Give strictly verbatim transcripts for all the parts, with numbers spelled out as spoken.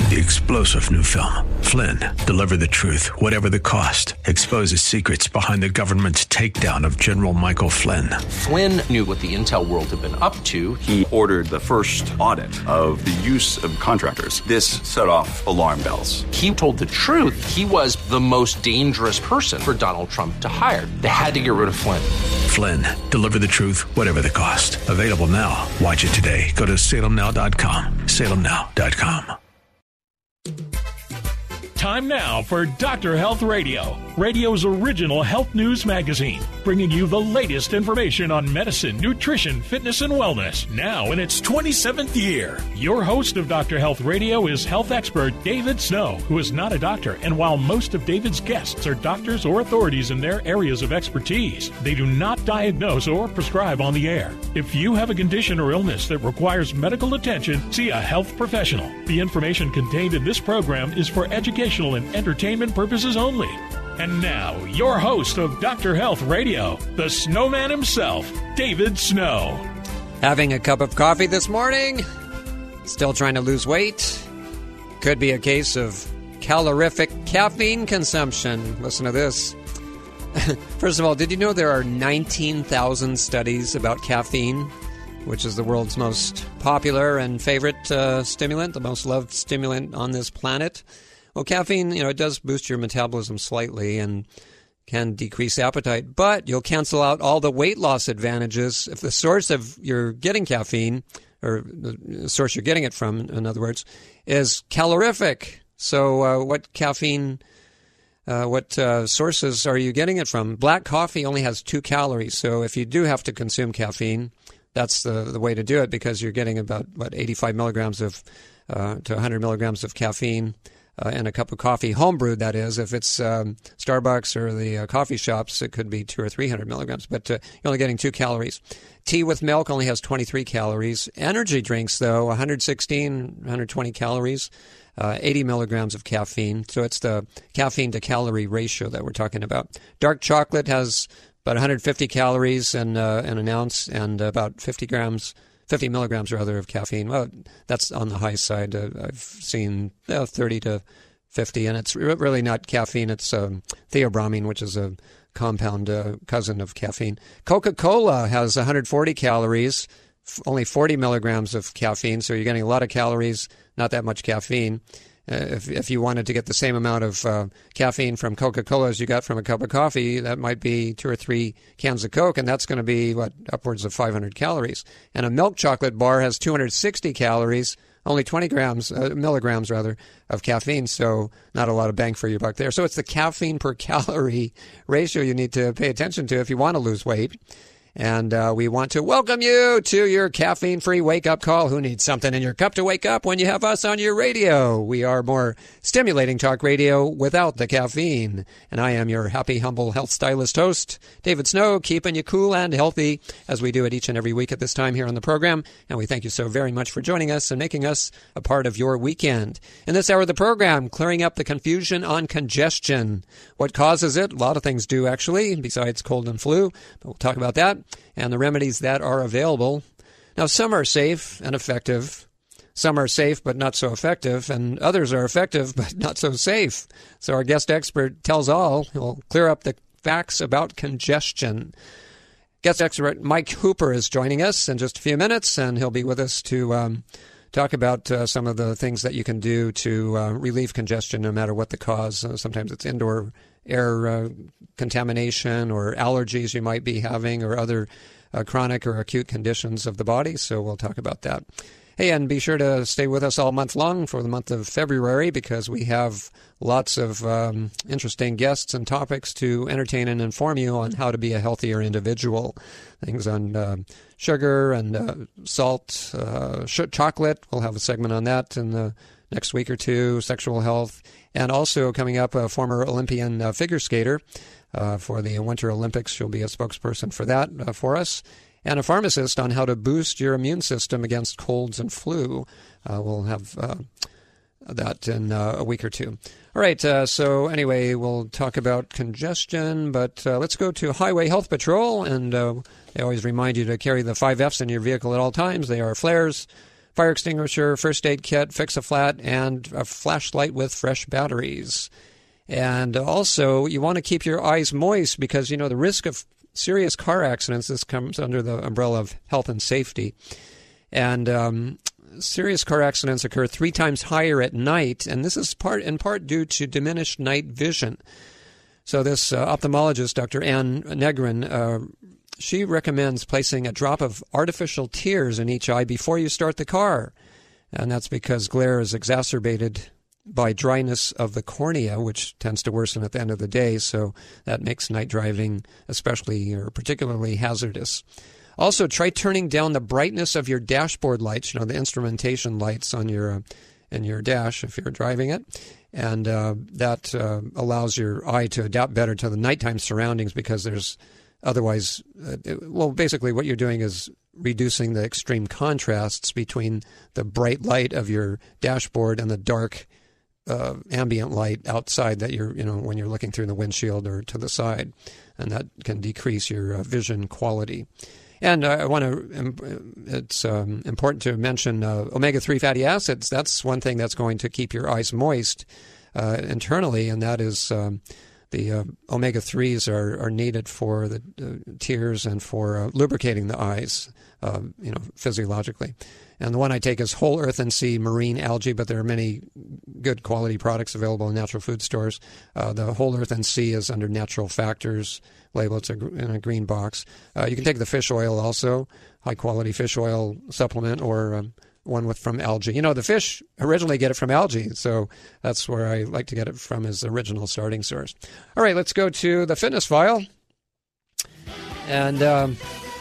The explosive new film, Flynn, deliver the truth, whatever the cost, exposes secrets behind the government's takedown of General Michael Flynn. Flynn knew what the intel world had been up to. He ordered the first audit of the use of contractors. This set off alarm bells. He told the truth. He was the most dangerous person for Donald Trump to hire. They had to get rid of Flynn. Flynn, deliver the truth, whatever the cost. Available now. Watch it today. Go to salem now dot com. salem now dot com. Time now for Doctor Health Radio, radio's original health news magazine, bringing you the latest information on medicine, nutrition, fitness, and wellness. Now in its twenty-seventh year, your host of Doctor Health Radio is health expert David Snow, who is not a doctor. And while most of David's guests are doctors or authorities in their areas of expertise, they do not diagnose or prescribe on the air. If you have a condition or illness that requires medical attention, see a health professional. The information contained in this program is for education and entertainment purposes only. And now, your host of Doctor Health Radio, the snowman himself, David Snow. Having a cup of coffee this morning? Still trying to lose weight? Could be a case of calorific caffeine consumption. Listen to this. First of all, did you know there are nineteen thousand studies about caffeine, which is the world's most popular and favorite uh, stimulant, the most loved stimulant on this planet? Well, caffeine, you know, it does boost your metabolism slightly and can decrease appetite, but you'll cancel out all the weight loss advantages if the source of you're getting caffeine, or the source you're getting it from, in other words, is calorific. So uh, what caffeine, uh, what uh, sources are you getting it from? Black coffee only has two calories, so if you do have to consume caffeine, that's the, the way to do it, because you're getting about, what, eighty-five milligrams of uh, to one hundred milligrams of caffeine Uh, in a cup of coffee, home brewed, that is. If it's um, Starbucks or the uh, coffee shops, it could be two or three hundred milligrams, but uh, you're only getting two calories. Tea with milk only has twenty-three calories. Energy drinks, though, one hundred sixteen, one hundred twenty calories, uh, eighty milligrams of caffeine. So it's the caffeine to calorie ratio that we're talking about. Dark chocolate has about one hundred fifty calories in, uh, in an ounce, and about fifty grams. fifty milligrams rather of caffeine. Well, that's on the high side. Uh, I've seen uh, thirty to fifty, and it's re- really not caffeine. It's um, theobromine, which is a compound uh, cousin of caffeine. Coca-Cola has one hundred forty calories, f- only forty milligrams of caffeine, so you're getting a lot of calories, not that much caffeine. Uh, if, if you wanted to get the same amount of uh, caffeine from Coca-Cola as you got from a cup of coffee, that might be two or three cans of Coke, and that's going to be, what, upwards of five hundred calories. And a milk chocolate bar has two hundred sixty calories, only twenty grams, uh, milligrams rather, of caffeine, so not a lot of bang for your buck there. So it's the caffeine per calorie ratio you need to pay attention to if you want to lose weight. And uh, we want to welcome you to your caffeine-free wake-up call. Who needs something in your cup to wake up when you have us on your radio? We are more stimulating talk radio without the caffeine. And I am your happy, humble health stylist host, David Snow, keeping you cool and healthy as we do it each and every week at this time here on the program. And we thank you so very much for joining us and making us a part of your weekend. In this hour of the program, clearing up the confusion on congestion. What causes it? A lot of things do, actually, besides cold and flu. But we'll talk about that and the remedies that are available. Now, some are safe and effective. Some are safe but not so effective, and others are effective but not so safe. So our guest expert tells all. He'll clear up the facts about congestion. Guest expert Mike Hooper is joining us in just a few minutes, and he'll be with us to um, talk about uh, some of the things that you can do to uh, relieve congestion no matter what the cause. Uh, sometimes it's indoor air uh, contamination or allergies you might be having, or other uh, chronic or acute conditions of the body. So we'll talk about that. Hey, and be sure to stay with us all month long for the month of February, because we have lots of um, interesting guests and topics to entertain and inform you on how to be a healthier individual. Things on uh, sugar and uh, salt, uh, sh- chocolate. We'll have a segment on that in the next week or two, sexual health. And also coming up, a former Olympian uh, figure skater uh, for the Winter Olympics. She'll be a spokesperson for that uh, for us. And a pharmacist on how to boost your immune system against colds and flu. Uh, we'll have uh, that in uh, a week or two. All right, uh, so anyway, we'll talk about congestion, but uh, let's go to Highway Health Patrol. And uh, they always remind you to carry the five F's in your vehicle at all times. They are flares, fire extinguisher, first aid kit, fix-a-flat, and a flashlight with fresh batteries. And also, you want to keep your eyes moist because, you know, the risk of serious car accidents, this comes under the umbrella of health and safety. And um, serious car accidents occur three times higher at night, and this is part in part due to diminished night vision. So this uh, ophthalmologist, Doctor Ann Negrin, uh, she recommends placing a drop of artificial tears in each eye before you start the car. And that's because glare is exacerbated by dryness of the cornea, which tends to worsen at the end of the day. So that makes night driving especially or particularly hazardous. Also, try turning down the brightness of your dashboard lights, you know, the instrumentation lights on your uh, in your dash if you're driving it. And uh, that uh, allows your eye to adapt better to the nighttime surroundings because there's otherwise, uh, it, well, basically what you're doing is reducing the extreme contrasts between the bright light of your dashboard and the dark uh, ambient light outside that you're, you know, when you're looking through the windshield or to the side. And that can decrease your uh, vision quality. And uh, I want to, it's um, important to mention uh, omega three fatty acids. That's one thing that's going to keep your eyes moist uh, internally, and that is um, the uh, omega threes are, are needed for the uh, tears and for uh, lubricating the eyes, uh, you know, physiologically. And the one I take is Whole Earth and Sea Marine Algae, but there are many good quality products available in natural food stores. Uh, the Whole Earth and Sea is under Natural Factors label. It's a, in a green box. Uh, you can take the fish oil also, high-quality fish oil supplement, or um, one with from algae. You know, the fish originally get it from algae, so that's where I like to get it from as the original starting source. All right, let's go to the fitness file. And um,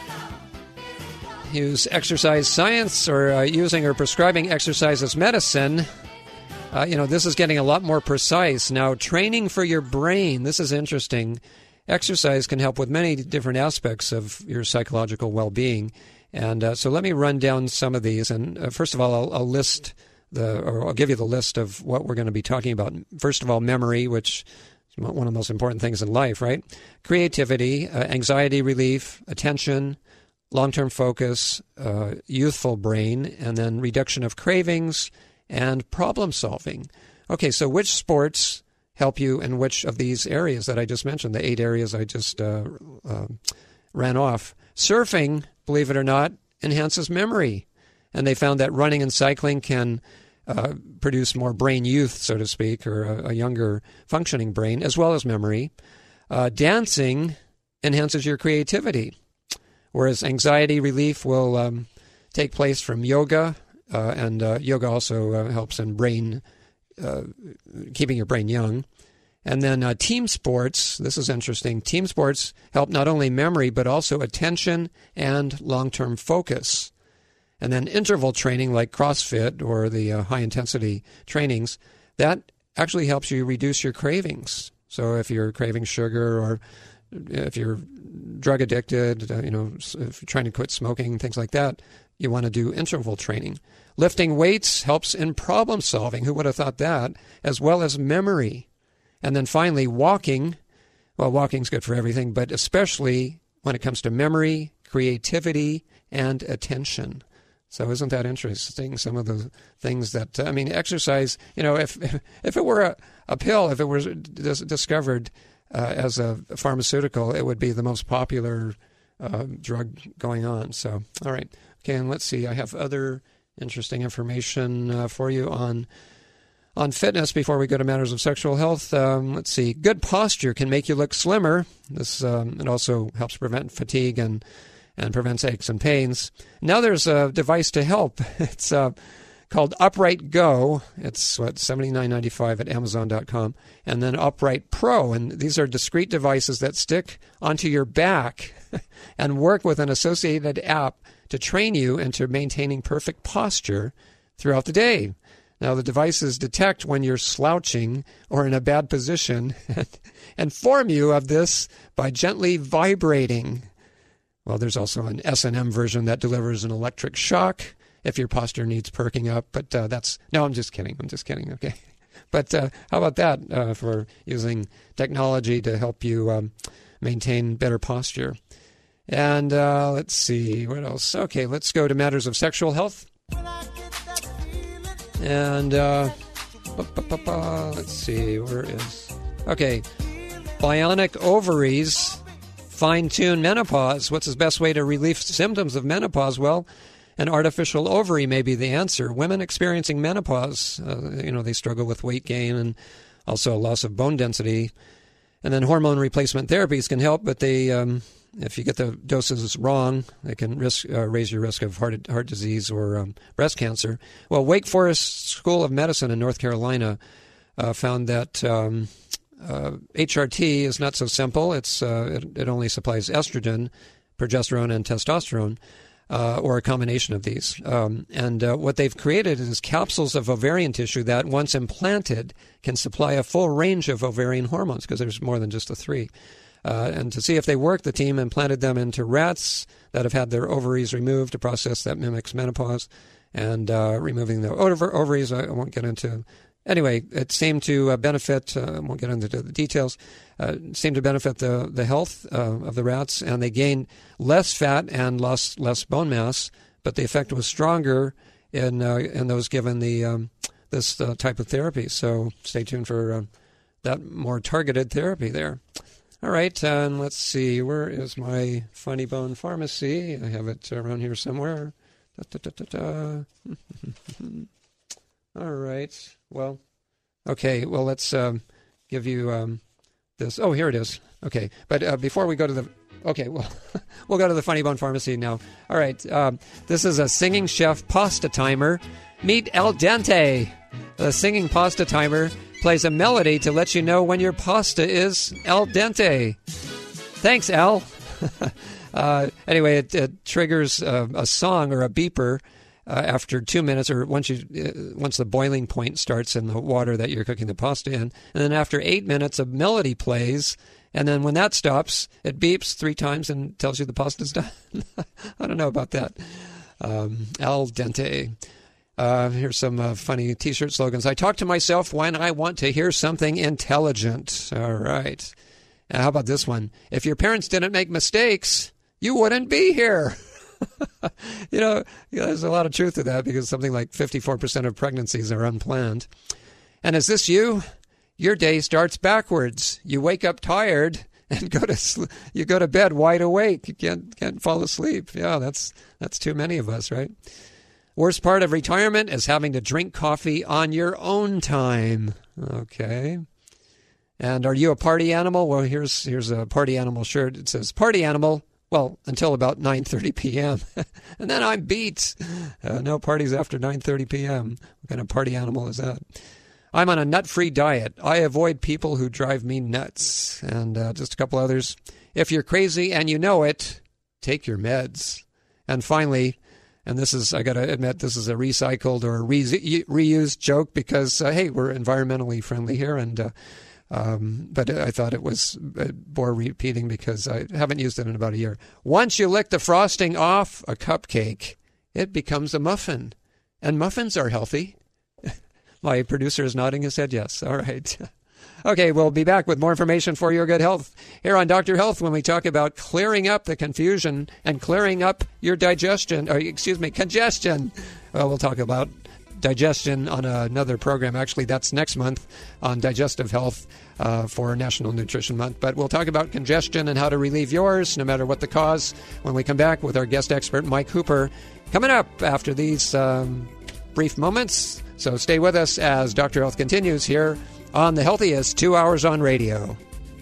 use exercise science or uh, using or prescribing exercise as medicine. Uh, you know, this is getting a lot more precise. Now, training for your brain, this is interesting. Exercise can help with many different aspects of your psychological well-being. And uh, so let me run down some of these. And uh, first of all, I'll, I'll list the, or I'll give you the list of what we're going to be talking about. First of all, memory, which is one of the most important things in life, right? Creativity, uh, anxiety relief, attention, long-term focus, uh, youthful brain, and then reduction of cravings and problem solving. Okay, so which sports help you in which of these areas that I just mentioned, the eight areas I just uh, uh, ran off? Surfing, believe it or not, enhances memory. And they found that running and cycling can uh, produce more brain youth, so to speak, or a, a younger functioning brain, as well as memory. Uh, dancing enhances your creativity, whereas anxiety relief will um, take place from yoga, uh, and uh, yoga also uh, helps in brain Uh, keeping your brain young. And then uh, team sports, this is interesting. Team sports help not only memory, but also attention and long-term focus. And then interval training like CrossFit or the uh, high-intensity trainings, that actually helps you reduce your cravings. So if you're craving sugar or if you're drug addicted, uh, you know, if you're trying to quit smoking, things like that, you want to do interval training. Lifting weights helps in problem solving. Who would have thought that? As well as memory. And then finally, walking. Well, walking's good for everything, but especially when it comes to memory, creativity, and attention. So isn't that interesting? Some of the things that, I mean, exercise, you know, if if it were a, a pill, if it was dis- discovered uh, as a pharmaceutical, it would be the most popular uh, drug going on. So, all right. Okay, and let's see. I have other interesting information uh, for you on on fitness before we go to matters of sexual health. Um, let's see. Good posture can make you look slimmer. This um, it also helps prevent fatigue and and prevents aches and pains. Now there's a device to help. It's uh, called Upright Go. It's what seventy-nine ninety-five at amazon dot com, and then Upright Pro. And these are discrete devices that stick onto your back and work with an associated app to train you into maintaining perfect posture throughout the day. Now, the devices detect when you're slouching or in a bad position and inform you of this by gently vibrating. Well, there's also an S and M version that delivers an electric shock if your posture needs perking up. But uh, that's, no, I'm just kidding. I'm just kidding. Okay. But uh, how about that uh, for using technology to help you um, maintain better posture? And uh, let's see, what else? Okay, let's go to matters of sexual health. And uh, let's see, where is... Okay, bionic ovaries fine-tune menopause. What's the best way to relieve symptoms of menopause? Well, an artificial ovary may be the answer. Women experiencing menopause, uh, you know, they struggle with weight gain and also a loss of bone density. And then hormone replacement therapies can help, but they, um, if you get the doses wrong, they can risk uh, raise your risk of heart heart disease or um, breast cancer. Well, Wake Forest School of Medicine in North Carolina uh, found that um, uh, H R T is not so simple. It's uh, it, it only supplies estrogen, progesterone, and testosterone. Uh, or a combination of these. Um, and uh, what they've created is capsules of ovarian tissue that, once implanted, can supply a full range of ovarian hormones, because there's more than just the three. Uh, and to see if they work, the team implanted them into rats that have had their ovaries removed, a process that mimics menopause. And uh, removing the ovaries, I won't get into. Anyway, it seemed to uh, benefit, uh, I won't get into the details, uh, seemed to benefit the, the health uh, of the rats, and they gained less fat and lost less bone mass, but the effect was stronger in uh, in those given the um, this uh, type of therapy. So stay tuned for uh, that more targeted therapy there. All right, uh, and let's see, where is my Funny Bone Pharmacy? I have it around here somewhere. Da, da, da, da, da. All right. Well, okay. Well, let's um, give you um, this. Oh, here it is. Okay. But uh, before we go to the... Okay, well, we'll go to the Funny Bone Pharmacy now. All right. Um, this is a singing chef pasta timer. Meet El Dente. The singing pasta timer plays a melody to let you know when your pasta is al dente. Thanks, Al. uh, anyway, it, it triggers uh, a song or a beeper Uh, after two minutes, or once you uh, once the boiling point starts in the water that you're cooking the pasta in, and then after eight minutes, a melody plays, and then when that stops, it beeps three times and tells you the pasta's done. I don't know about that. Um, al dente. Uh, here's some uh, funny T-shirt slogans. I talk to myself when I want to hear something intelligent. All right. Now, how about this one? If your parents didn't make mistakes, you wouldn't be here. you know, you know, there's a lot of truth to that, because something like fifty-four percent of pregnancies are unplanned. And is this you? Your day starts backwards. You wake up tired and go to sl- you go to bed wide awake. You can't can't fall asleep. Yeah, that's that's too many of us, right? Worst part of retirement is having to drink coffee on your own time. Okay. And are you a party animal? Well, here's here's a party animal shirt. It says party animal. Well, until about nine thirty p.m. and then I'm beat. Uh, no parties after nine thirty p.m. What kind of party animal is that? I'm on a nut-free diet. I avoid people who drive me nuts. And uh, just a couple others. If you're crazy and you know it, take your meds. And finally, and this is, I got to admit, this is a recycled or a re- reused joke, because, uh, hey, we're environmentally friendly here, and uh, Um, but I thought it was bore repeating because I haven't used it in about a year. Once you lick the frosting off a cupcake, it becomes a muffin. And muffins are healthy. My producer is nodding his head yes. All right. Okay, we'll be back with more information for your good health here on Doctor Health when we talk about clearing up the confusion and clearing up your digestion, or excuse me, congestion. Well, we'll talk about digestion on another program. Actually, that's next month on digestive health uh, for National Nutrition Month. But we'll talk about congestion and how to relieve yours, no matter what the cause, when we come back with our guest expert, Mike Hooper, coming up after these um, brief moments. So stay with us as Doctor Health continues here on the healthiest two hours on radio.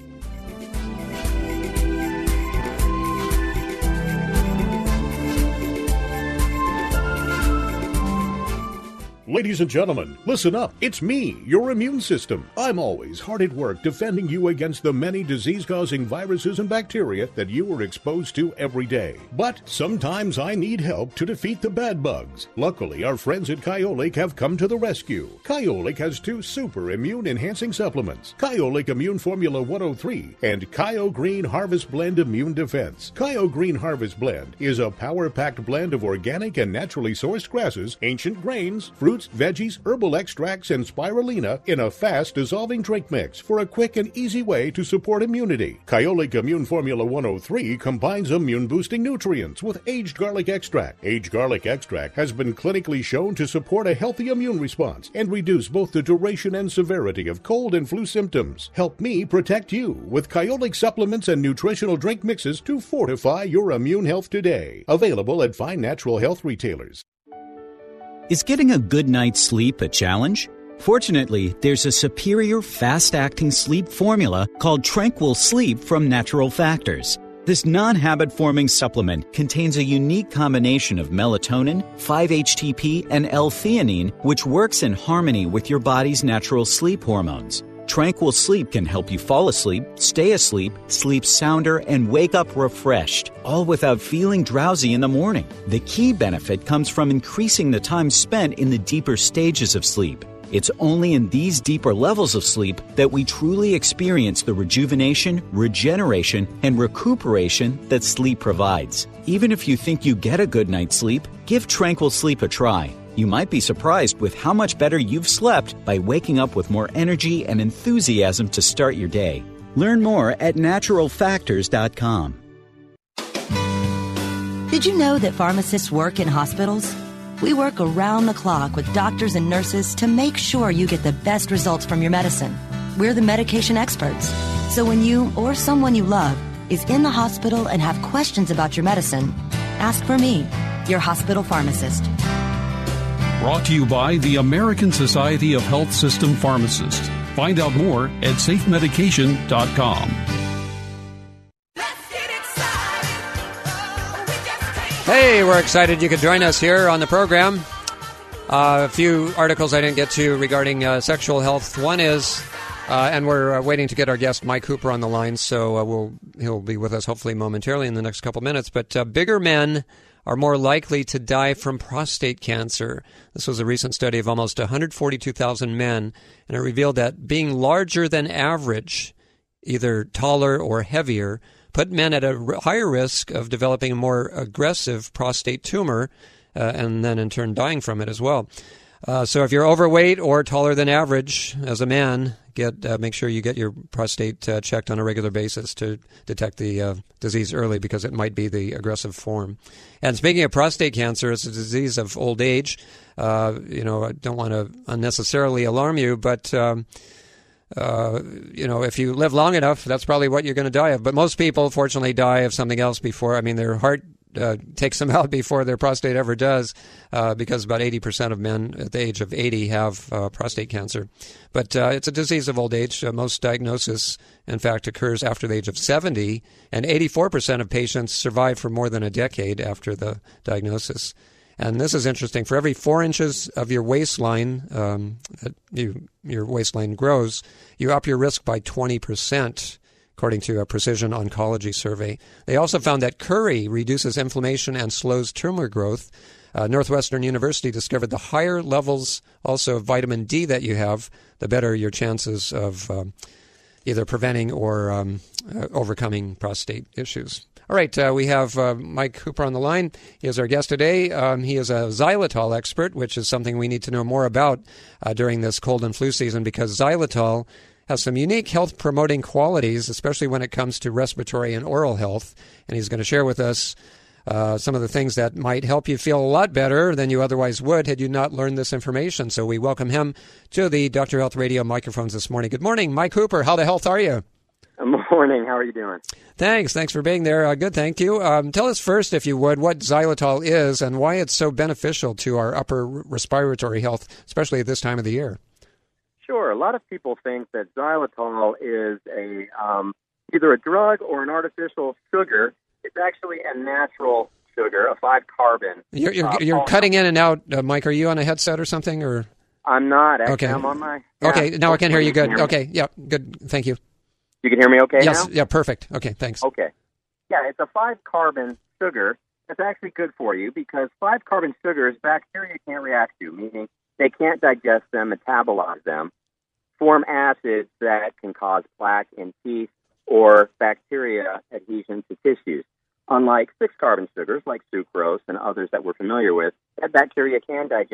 Ladies and gentlemen, listen up. It's me, your immune system. I'm always hard at work defending you against the many disease-causing viruses and bacteria that you are exposed to every day. But sometimes I need help to defeat the bad bugs. Luckily, our friends at Kyolic have come to the rescue. Kyolic has two super immune-enhancing supplements, Kyolic Immune Formula one oh three and Kyo Green Harvest Blend Immune Defense. Kyo Green Harvest Blend is a power-packed blend of organic and naturally sourced grasses, ancient grains, fruits, fruits, veggies, herbal extracts, and spirulina in a fast-dissolving drink mix for a quick and easy way to support immunity. Kyolic Immune Formula one oh three combines immune-boosting nutrients with aged garlic extract. Aged garlic extract has been clinically shown to support a healthy immune response and reduce both the duration and severity of cold and flu symptoms. Help me protect you with Kyolic supplements and nutritional drink mixes to fortify your immune health today. Available at fine natural health retailers. Is getting a good night's sleep a challenge? Fortunately, there's a superior fast-acting sleep formula called Tranquil Sleep from Natural Factors. This non-habit-forming supplement contains a unique combination of melatonin, five H T P, and L-theanine, which works in harmony with your body's natural sleep hormones. Tranquil Sleep can help you fall asleep, stay asleep, sleep sounder, and wake up refreshed, all without feeling drowsy in the morning. The key benefit comes from increasing the time spent in the deeper stages of sleep. It's only in these deeper levels of sleep that we truly experience the rejuvenation, regeneration, and recuperation that sleep provides. Even if you think you get a good night's sleep, give Tranquil Sleep a try. You might be surprised with how much better you've slept by waking up with more energy and enthusiasm to start your day. Learn more at natural factors dot com. Did you know that pharmacists work in hospitals? We work around the clock with doctors and nurses to make sure you get the best results from your medicine. We're the medication experts. So when you or someone you love is in the hospital and have questions about your medicine, ask for me, your hospital pharmacist. Brought to you by the American Society of Health System Pharmacists. Find out more at safe medication dot com. Hey, we're excited you could join us here on the program. Uh, a few articles I didn't get to regarding uh, sexual health. One is, uh, and we're uh, waiting to get our guest Mike Hooper on the line, so uh, we'll he'll be with us hopefully momentarily in the next couple minutes. But uh, bigger men are more likely to die from prostate cancer. This was a recent study of almost one hundred forty-two thousand men, and it revealed that being larger than average, either taller or heavier, put men at a higher risk of developing a more aggressive prostate tumor uh, and then in turn dying from it as well. Uh, so if you're overweight or taller than average as a man, get uh, make sure you get your prostate uh, checked on a regular basis to detect the uh, disease early, because it might be the aggressive form. And speaking of prostate cancer, it's a disease of old age. Uh, you know, I don't want to unnecessarily alarm you, but um, Uh, you know, if you live long enough, that's probably what you're going to die of. But most people, fortunately, die of something else before. I mean, their heart uh, takes them out before their prostate ever does, uh, because about eighty percent of men at the age of eighty have uh, prostate cancer. But uh, it's a disease of old age. Uh, most diagnosis, in fact, occurs after the age of seventy, and eighty-four percent of patients survive for more than a decade after the diagnosis. And this is interesting. For every four inches of your waistline, um, that you, your waistline grows, you up your risk by twenty percent, according to a Precision Oncology survey. They also found that curry reduces inflammation and slows tumor growth. Uh, Northwestern University discovered the higher levels also of vitamin D that you have, the better your chances of um, either preventing or um, uh, overcoming prostate issues. All right, uh, we have uh, Mike Hooper on the line. He is our guest today. Um, he is a xylitol expert, which is something we need to know more about uh, during this cold and flu season, because xylitol has some unique health-promoting qualities, especially when it comes to respiratory and oral health. And he's going to share with us uh, some of the things that might help you feel a lot better than you otherwise would had you not learned this information. So we welcome him to the Doctor Health Radio microphones this morning. Good morning, Mike Hooper. How the health are you? Good morning. How are you doing? Thanks. Thanks for being there. Uh, good, thank you. Um, tell us first, if you would, what xylitol is and why it's so beneficial to our upper respiratory health, especially at this time of the year. Sure. A lot of people think that xylitol is a um, either a drug or an artificial sugar. It's actually a natural sugar, a five-carbon. You're, you're, uh, you're cutting in and out, uh, Mike. Are you on a headset or something? Or I'm not. Actually, okay. I'm on my... Yeah. Okay, now I can hear you good. Hear okay, yeah, good. Thank you. You can hear me okay yes, now? Yeah, perfect. Okay, thanks. Okay. Yeah, it's a five-carbon sugar. That's actually good for you because five-carbon sugars, bacteria can't react to, meaning they can't digest them, metabolize them, form acids that can cause plaque in teeth or bacteria adhesion to tissues. Unlike six-carbon sugars like sucrose and others that we're familiar with, that bacteria can digest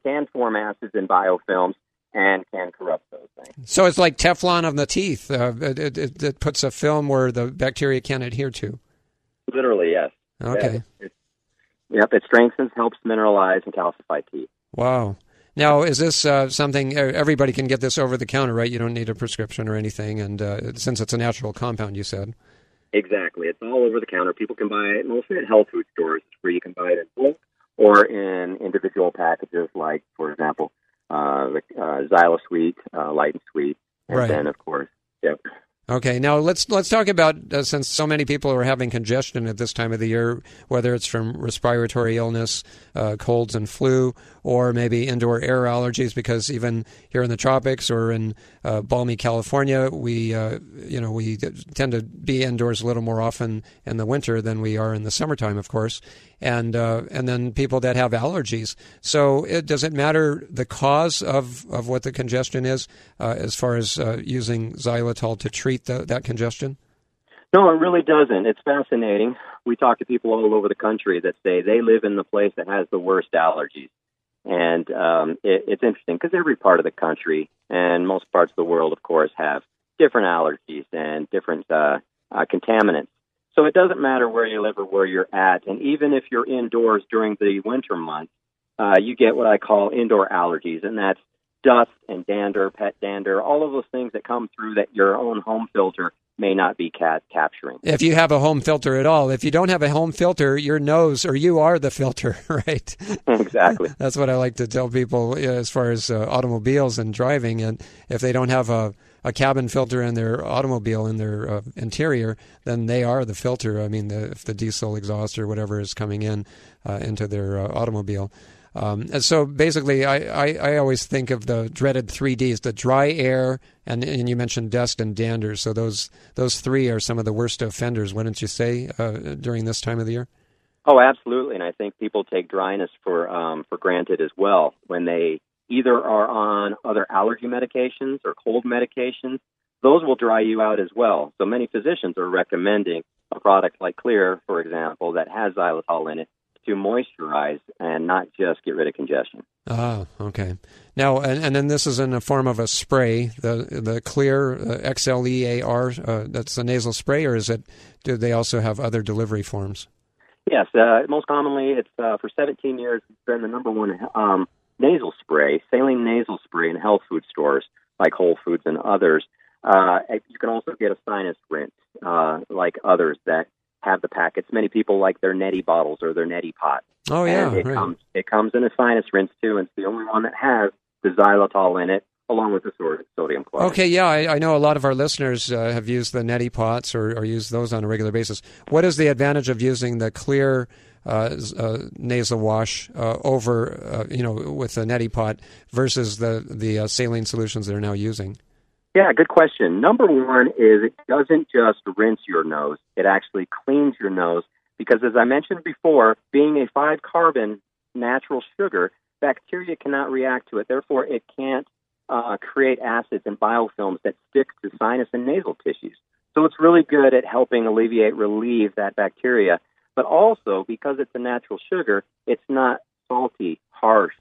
can form acids in biofilms and can corrupt those things. So it's like Teflon on the teeth. Uh, it, it, it puts a film where the bacteria can't adhere to. Literally, yes. Okay. Yeah, it, yep, it strengthens, helps mineralize, and calcify teeth. Wow. Now, is this uh, something, everybody can get this over the counter, right? You don't need a prescription or anything, and uh, since it's a natural compound, you said. Exactly. It's all over the counter. People can buy it mostly at health food stores. It's where you can buy it in bulk or in individual packages like, for example, uh, the uh, XyloSweet, uh, Light and Sweet, and right. then, of course, yep. Okay, now let's let's talk about, uh, since so many people are having congestion at this time of the year, whether it's from respiratory illness, uh, colds and flu, or maybe indoor air allergies, because even here in the tropics or in uh, balmy California, we uh, you know we tend to be indoors a little more often in the winter than we are in the summertime, of course, and uh, and then people that have allergies. So it, does it matter the cause of, of what the congestion is uh, as far as uh, using xylitol to treat the, that congestion? No, it really doesn't. It's fascinating. We talk to people all over the country that say they live in the place that has the worst allergies. And um, it, it's interesting because every part of the country and most parts of the world, of course, have different allergies and different uh, uh, contaminants. So it doesn't matter where you live or where you're at. And even if you're indoors during the winter months, uh, you get what I call indoor allergies, and that's dust and dander, pet dander, all of those things that come through that your own home filter may not be cat- capturing. If you have a home filter at all. If you don't have a home filter, your nose, or you are the filter, right? Exactly. That's what I like to tell people as far as uh, automobiles and driving. And if they don't have a, a cabin filter in their automobile, in their uh, interior, then they are the filter. I mean, the, if the diesel exhaust or whatever is coming in uh, into their uh, automobile. Um, and so basically, I, I, I always think of the dreaded three Ds, the dry air, and, and you mentioned dust and dander. So those those three are some of the worst offenders, wouldn't you say, uh, during this time of the year? Oh, absolutely. And I think people take dryness for um, for granted as well when they either are on other allergy medications or cold medications. Those will dry you out as well. So many physicians are recommending a product like Xlear, for example, that has xylitol in it, to moisturize and not just get rid of congestion. Ah, okay. Now, and, and then this is in the form of a spray, the the Xlear, uh, X L E A R, uh, that's a nasal spray, or is it, do they also have other delivery forms? Yes, uh, most commonly, it's uh, for seventeen years, it's been the number one um, nasal spray, saline nasal spray in health food stores like Whole Foods and others. Uh, you can also get a sinus rinse uh, like others that have the packets. Many people like their neti bottles or their neti pots. Oh, yeah, and it right. comes it comes in a sinus rinse, too, and it's the only one that has the xylitol in it, along with the sodium chloride. Okay, yeah, I, I know a lot of our listeners uh, have used the neti pots or, or use those on a regular basis. What is the advantage of using the Xlear uh, uh, nasal wash uh, over, uh, you know, with the neti pot versus the, the uh, saline solutions they're now using? Yeah, good question. Number one is it doesn't just rinse your nose. It actually cleans your nose because, as I mentioned before, being a five-carbon natural sugar, bacteria cannot react to it. Therefore, it can't uh, create acids and biofilms that stick to sinus and nasal tissues. So it's really good at helping alleviate, relieve that bacteria. But also, because it's a natural sugar, it's not salty, harsh.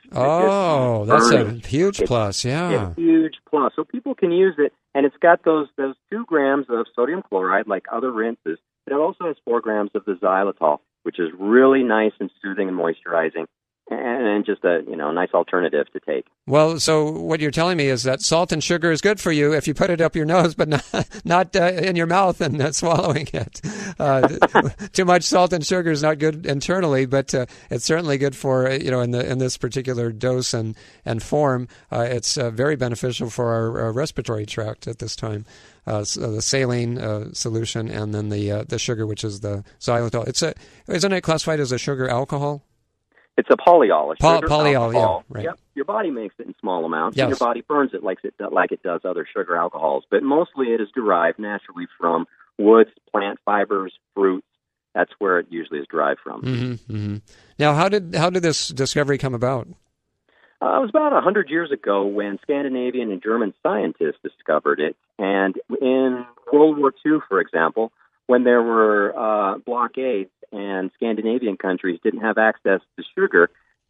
Oh, that's a huge it's, plus, yeah. It's a huge plus. So people can use it, and it's got those those two grams of sodium chloride like other rinses, but it also has four grams of the xylitol, which is really nice and soothing and moisturizing, and, and just a you know nice alternative to take. Well, so what you're telling me is that salt and sugar is good for you if you put it up your nose, but not, not uh, in your mouth and uh, swallowing it. Uh, too much salt and sugar is not good internally, but uh, it's certainly good for, you know, in the in this particular dose and, and form. Uh, it's uh, very beneficial for our, our respiratory tract at this time. Uh, so the saline uh, solution and then the uh, the sugar, which is the xylitol. It's a isn't it classified as a sugar alcohol? It's a polyol. A Poly- sugar polyol, alcohol. yeah, right. Yep. Your body makes it in small amounts, Yes. and your body burns it like it like it does other sugar alcohols. But mostly, it is derived naturally from woods, plant fibers, fruits. That's where it usually is derived from. Mm-hmm, mm-hmm. Now, how did how did this discovery come about? Uh, it was about one hundred years ago when Scandinavian and German scientists discovered it. And in World War Two, for example, when there were uh, blockades and Scandinavian countries didn't have access to sugar,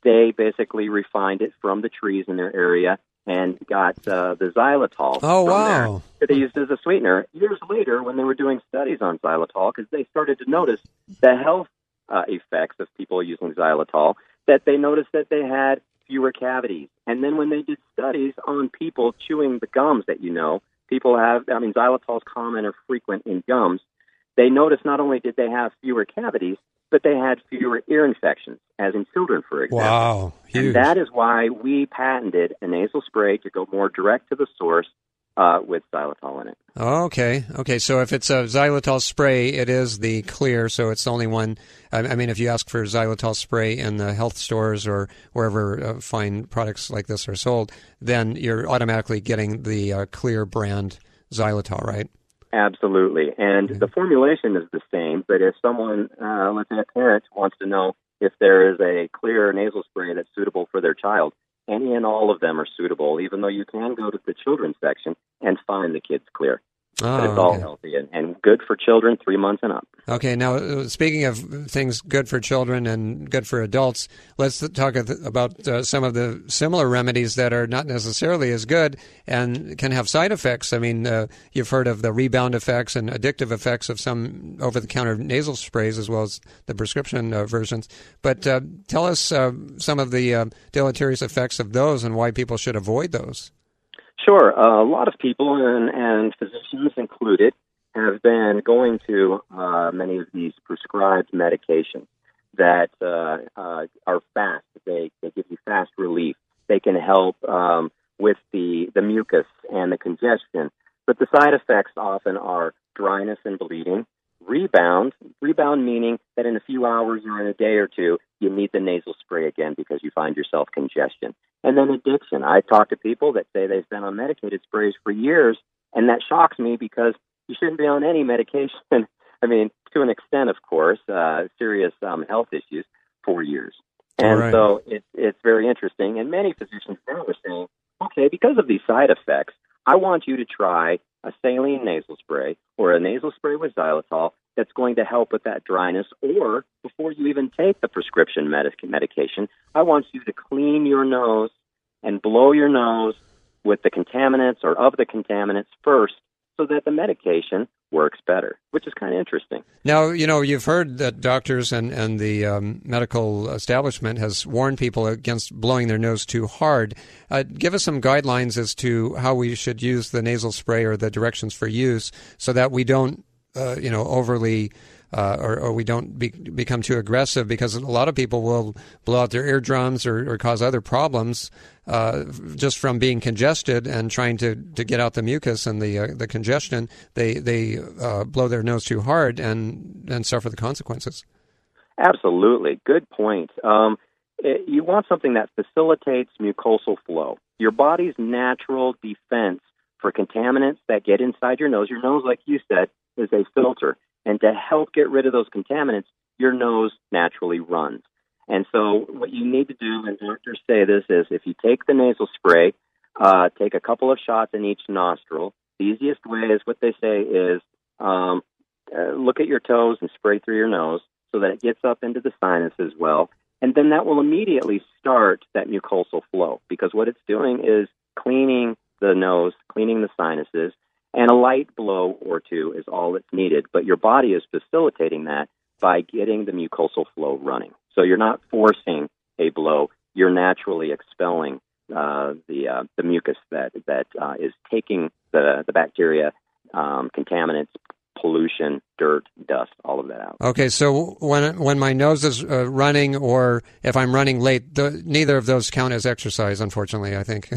they basically refined it from the trees in their area and got uh, the xylitol. Oh, from wow. there that they used as a sweetener. Years later, when they were doing studies on xylitol, because they started to notice the health uh, effects of people using xylitol, that they noticed that they had fewer cavities. And then when they did studies on people chewing the gums that you know, people have, I mean, xylitol is common or frequent in gums, they noticed not only did they have fewer cavities, but they had fewer ear infections, as in children, for example. Wow, huge. And that is why we patented a nasal spray to go more direct to the source uh, with xylitol in it. Okay, okay. So if it's a xylitol spray, it is the clear, so it's the only one. I mean, if you ask for xylitol spray in the health stores or wherever uh, fine products like this are sold, then you're automatically getting the uh, clear brand xylitol, right? Absolutely. And the formulation is the same, but if someone, uh, let's say a parent, wants to know if there is a clear nasal spray that's suitable for their child, any and all of them are suitable, even though you can go to the children's section and find the kids clear. Oh, but it's all okay. healthy and, and good for children three months and up. Okay, now uh, speaking of things good for children and good for adults, let's talk about uh, some of the similar remedies that are not necessarily as good and can have side effects. I mean, uh, you've heard of the rebound effects and addictive effects of some over-the-counter nasal sprays as well as the prescription uh, versions. But uh, tell us uh, some of the uh, deleterious effects of those and why people should avoid those. Sure. Uh, a lot of people, and, and physicians included, have been going to uh, many of these prescribed medications that uh, uh, are fast. They, they give you fast relief. They can help um, with the, the mucus and the congestion. But the side effects often are dryness and bleeding, rebound, rebound meaning that in a few hours or in a day or two, you need the nasal spray again because you find yourself congestion. And then addiction. I talk to people that say they've been on medicated sprays for years, and that shocks me because you shouldn't be on any medication. I mean, to an extent, of course, uh, serious um, health issues for years. And right. so it's it's very interesting. And many physicians now are saying, okay, because of these side effects, I want you to try a saline nasal spray or a nasal spray with xylitol that's going to help with that dryness. Or before you even take the prescription medic- medication, I want you to clean your nose and blow your nose with the contaminants or of the contaminants first so that the medication works better, which is kind of interesting. Now, you know, you've heard that doctors and, and the um, medical establishment has warned people against blowing their nose too hard. Uh, give us some guidelines as to how we should use the nasal spray or the directions for use so that we don't, uh, you know, overly uh, or, or we don't be, become too aggressive, because a lot of people will blow out their eardrums or, or cause other problems uh, just from being congested and trying to, to get out the mucus and the uh, the congestion. They they uh, blow their nose too hard and, and suffer the consequences. Absolutely. Good point. Um, it, you want something that facilitates mucosal flow. Your body's natural defense for contaminants that get inside your nose. Your nose, like you said, is a filter. And to help get rid of those contaminants, your nose naturally runs. And so what you need to do, and doctors say this, is if you take the nasal spray, uh, take a couple of shots in each nostril. The easiest way is what they say is um, uh, look at your toes and spray through your nose so that it gets up into the sinus as well. And then that will immediately start that mucosal flow, because what it's doing is cleaning the nose, cleaning the sinuses, and a light blow or two is all that's needed. But your body is facilitating that by getting the mucosal flow running. So you're not forcing a blow. You're naturally expelling uh, the uh, the mucus that that uh, is taking the, the bacteria, um, contaminants, pollution, dirt, dust, all of that out. Okay, so when when my nose is uh, running, or if I'm running late, the, neither of those count as exercise, unfortunately, I think.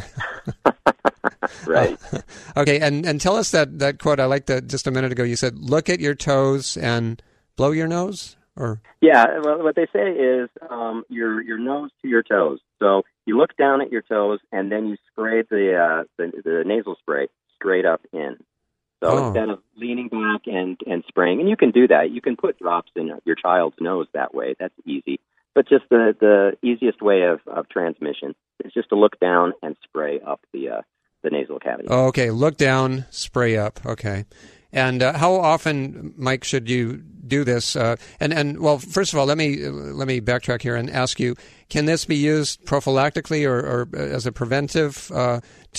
Right. Uh, okay, and, and tell us that, that quote. I liked that just a minute ago. You said, look at your toes and blow your nose? Or Yeah, well, what they say is um, your your nose to your toes. So you look down at your toes, and then you spray the, uh, the, the nasal spray straight up in. So oh. instead of leaning back and, and spraying, and you can do that. You can put drops in your child's nose that way. That's easy. But just the, the easiest way of, of transmission is just to look down and spray up the uh, the nasal cavity. Oh, okay, look down, spray up. Okay. And uh, how often, Mike, should you do this? Uh, and and well, first of all, let me let me backtrack here and ask you: can this be used prophylactically or, or as a preventive uh,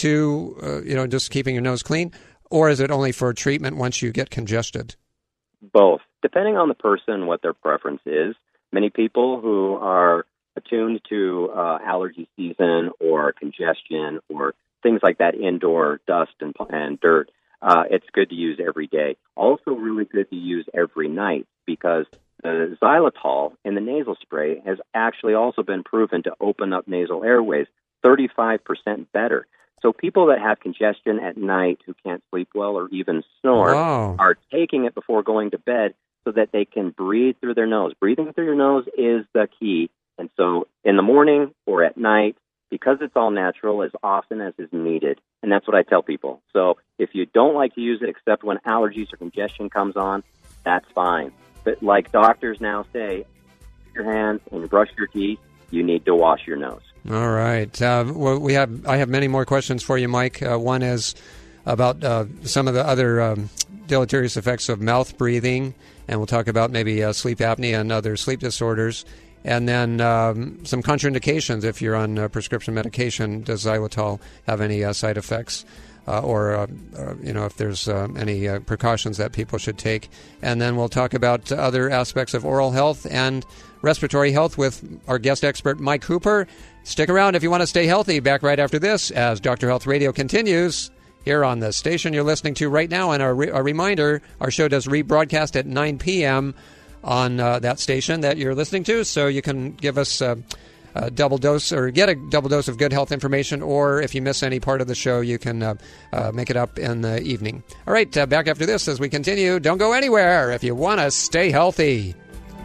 to uh, you know just keeping your nose clean, or is it only for treatment once you get congested? Both, depending on the person, what their preference is. Many people who are attuned to uh, allergy season or congestion or things like that, indoor dust and, and dirt, uh, it's good to use every day. Also really good to use every night because the xylitol in the nasal spray has actually also been proven to open up nasal airways thirty-five percent better. So people that have congestion at night who can't sleep well or even snore wow. are taking it before going to bed so that they can breathe through their nose. Breathing through your nose is the key. And so in the morning or at night, because it's all natural, as often as is needed. And that's what I tell people. So if you don't like to use it except when allergies or congestion comes on, that's fine. But like doctors now say, your hands and brush your teeth, you need to wash your nose. All right. Uh, well, we have. I have many more questions for you, Mike. Uh, one is about uh, some of the other um, deleterious effects of mouth breathing, and we'll talk about maybe uh, sleep apnea and other sleep disorders. And then um, some contraindications if you're on uh, prescription medication. Does xylitol have any uh, side effects? Uh, or, uh, uh, you know, if there's uh, any uh, precautions that people should take. And then we'll talk about other aspects of oral health and respiratory health with our guest expert, Mike Hooper. Stick around if you want to stay healthy. Back right after this as Doctor Health Radio continues here on the station you're listening to right now. And a, re- a reminder, our show does rebroadcast at nine p.m. on uh, that station that you're listening to, so you can give us uh, a double dose or get a double dose of good health information, or if you miss any part of the show, you can uh, uh, make it up in the evening. All right, uh, back after this as we continue. Don't go anywhere if you want to stay healthy.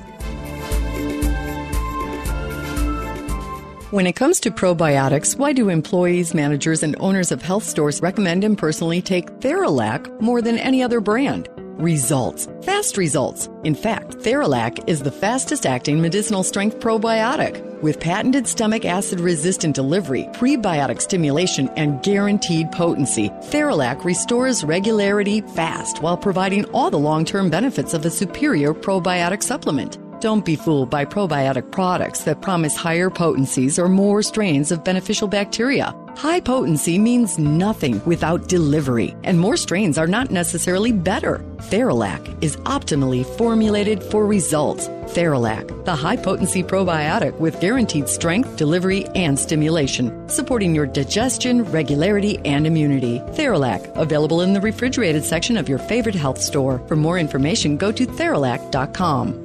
When it comes to probiotics, why do employees, managers, and owners of health stores recommend and personally take Theralac more than any other brand? Results. Fast results. In fact, Theralac is the fastest-acting medicinal-strength probiotic. With patented stomach acid-resistant delivery, prebiotic stimulation, and guaranteed potency, Theralac restores regularity fast while providing all the long-term benefits of a superior probiotic supplement. Don't be fooled by probiotic products that promise higher potencies or more strains of beneficial bacteria. High potency means nothing without delivery, and more strains are not necessarily better. Theralac is optimally formulated for results. Theralac, the high-potency probiotic with guaranteed strength, delivery, and stimulation, supporting your digestion, regularity, and immunity. Theralac, available in the refrigerated section of your favorite health store. For more information, go to Theralac dot com.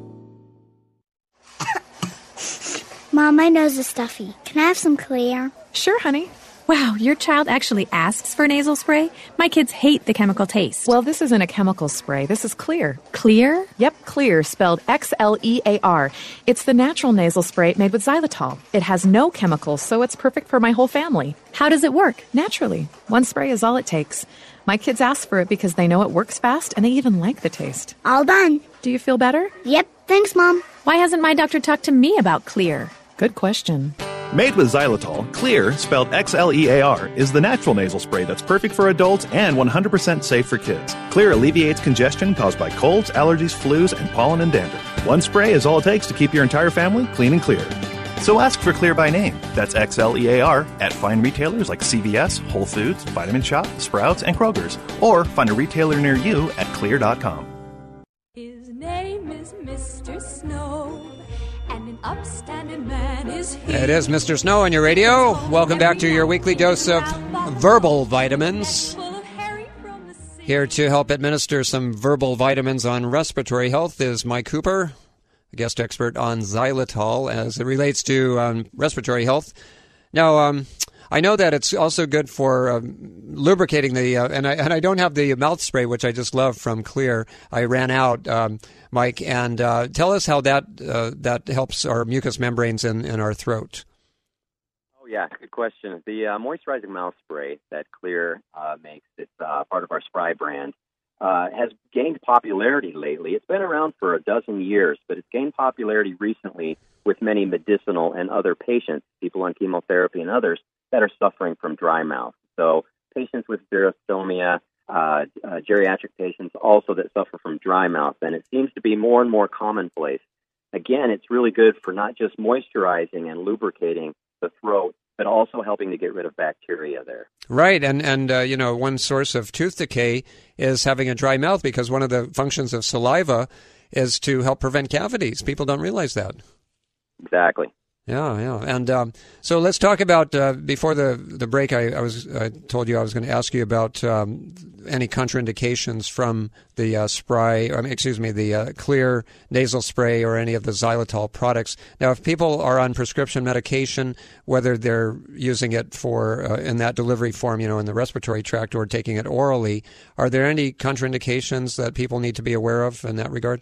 Mom, my nose is stuffy. Can I have some Clear? Sure, honey. Wow, your child actually asks for nasal spray? My kids hate the chemical taste. Well, this isn't a chemical spray. This is Clear. Clear? Yep, Clear, spelled X L E A R. It's the natural nasal spray made with xylitol. It has no chemicals, so it's perfect for my whole family. How does it work? Naturally. One spray is all it takes. My kids ask for it because they know it works fast, and they even like the taste. All done. Do you feel better? Yep, thanks, Mom. Why hasn't my doctor talked to me about Clear? Good question. Made with xylitol, Clear, spelled X L E A R, is the natural nasal spray that's perfect for adults and one hundred percent safe for kids. Clear alleviates congestion caused by colds, allergies, flus, and pollen and dander. One spray is all it takes to keep your entire family clean and clear. So ask for Clear by name. That's X L E A R at fine retailers like C V S, Whole Foods, Vitamin Shop, Sprouts, and Kroger's. Or find a retailer near you at clear dot com. His name is Mister Snow. And an upstanding man is here. It is Mister Snow on your radio. Welcome back to your weekly dose of verbal vitamins. Here to help administer some verbal vitamins on respiratory health is Mike Hooper, a guest expert on xylitol as it relates to um, respiratory health. Now, um, I know that it's also good for um, lubricating the, uh, and I and I don't have the mouth spray, which I just love from Clear. I ran out, um, Mike, and uh, tell us how that uh, that helps our mucous membranes in, in our throat. Oh, yeah, good question. The uh, moisturizing mouth spray that Clear uh, makes, it's uh, part of our Spry brand, uh, has gained popularity lately. It's been around for a dozen years, but it's gained popularity recently with many medicinal and other patients, people on chemotherapy and others, that are suffering from dry mouth. So patients with xerostomia, uh, uh, geriatric patients also that suffer from dry mouth, and it seems to be more and more commonplace. Again, it's really good for not just moisturizing and lubricating the throat, but also helping to get rid of bacteria there. Right, and, and uh, you know, one source of tooth decay is having a dry mouth, because one of the functions of saliva is to help prevent cavities. People don't realize that. Exactly. Yeah, yeah. And um, so let's talk about, uh, before the, the break, I, I was I told you I was going to ask you about um, any contraindications from the uh, spray, I mean, excuse me, the uh, clear nasal spray or any of the xylitol products. Now, if people are on prescription medication, whether they're using it for uh, in that delivery form, you know, in the respiratory tract, or taking it orally, are there any contraindications that people need to be aware of in that regard?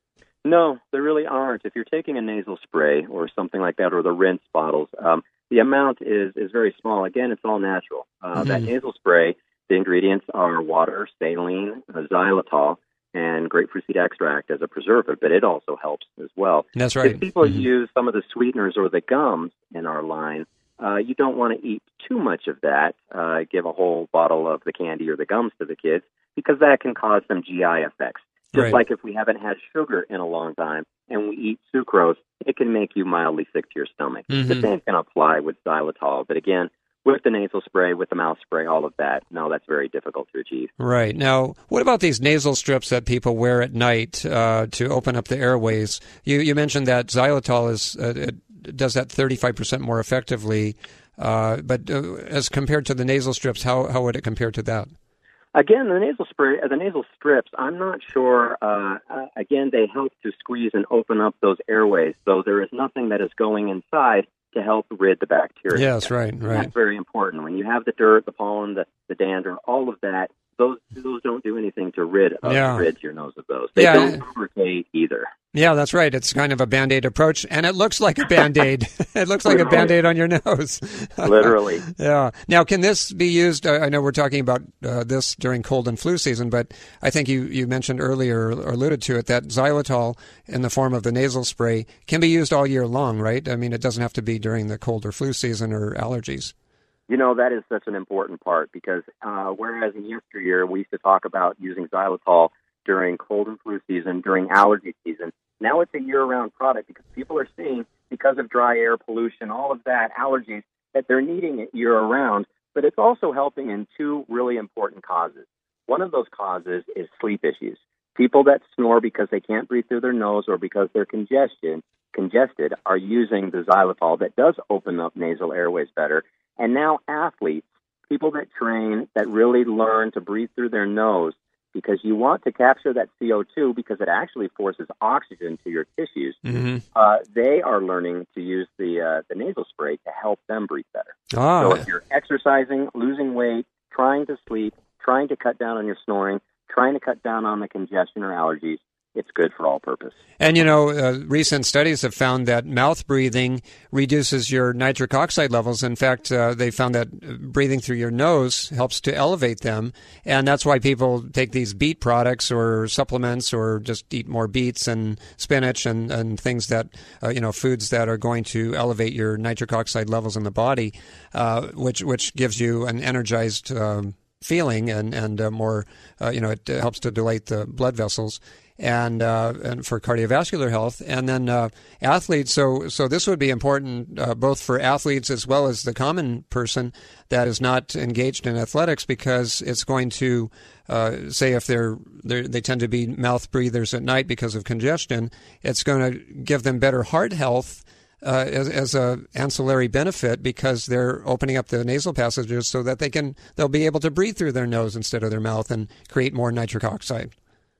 No, there really aren't. If you're taking a nasal spray or something like that, or the rinse bottles, um, the amount is, is very small. Again, it's all natural. Uh, mm-hmm. That nasal spray, the ingredients are water, saline, uh, xylitol, and grapefruit seed extract as a preservative, but it also helps as well. That's right. If people mm-hmm. use some of the sweeteners or the gums in our line, uh, you don't want to eat too much of that, uh, give a whole bottle of the candy or the gums to the kids, because that can cause some G I effects. Just right. like if we haven't had sugar in a long time and we eat sucrose, it can make you mildly sick to your stomach. Mm-hmm. The same can apply with xylitol. But again, with the nasal spray, with the mouth spray, all of that, no, that's very difficult to achieve. Right. Now, what about these nasal strips that people wear at night uh, to open up the airways? You, you mentioned that xylitol is uh, it does that thirty-five percent more effectively. Uh, but uh, as compared to the nasal strips, how, how would it compare to that? Again, the nasal spray, the nasal strips, I'm not sure. Uh, uh, again, they help to squeeze and open up those airways, so there is nothing that is going inside to help rid the bacteria. Yes, right, and right. That's very important. When you have the dirt, the pollen, the, the dander, all of that, those those don't do anything to rid of, yeah. rid your nose of those. They yeah. don't lubricate either. Yeah, that's right. It's kind of a Band-Aid approach, and it looks like a Band-Aid. It looks like a Band-Aid on your nose. Literally. Yeah. Now, can this be used? Uh, I know we're talking about uh, this during cold and flu season, but I think you, you mentioned earlier or alluded to it that xylitol in the form of the nasal spray can be used all year long, right? I mean, it doesn't have to be during the cold or flu season or allergies. You know, that is such an important part, because uh, whereas in yesteryear we used to talk about using xylitol during cold and flu season, during allergy season, now it's a year-round product, because people are seeing, because of dry air pollution, all of that, allergies, that they're needing it year-round. But it's also helping in two really important causes. One of those causes is sleep issues. People that snore because they can't breathe through their nose or because they're congestion, congested are using the xylitol that does open up nasal airways better. And now athletes, people that train, that really learn to breathe through their nose, because you want to capture that C O two because it actually forces oxygen to your tissues. Mm-hmm. Uh, they are learning to use the uh, the nasal spray to help them breathe better. Ah. So if you're exercising, losing weight, trying to sleep, trying to cut down on your snoring, trying to cut down on the congestion or allergies, it's good for all purpose. And, you know, uh, recent studies have found that mouth breathing reduces your nitric oxide levels. In fact, uh, they found that breathing through your nose helps to elevate them. And that's why people take these beet products or supplements, or just eat more beets and spinach and, and things that, uh, you know, foods that are going to elevate your nitric oxide levels in the body, uh, which, which gives you an energized um, feeling and, and uh, more, uh, you know, it helps to dilate the blood vessels. And uh, and for cardiovascular health, and then uh, athletes. So so this would be important uh, both for athletes as well as the common person that is not engaged in athletics, because it's going to uh, say if they're, they're they tend to be mouth breathers at night because of congestion, it's going to give them better heart health uh, as as a ancillary benefit, because they're opening up the nasal passages so that they can they'll be able to breathe through their nose instead of their mouth and create more nitric oxide.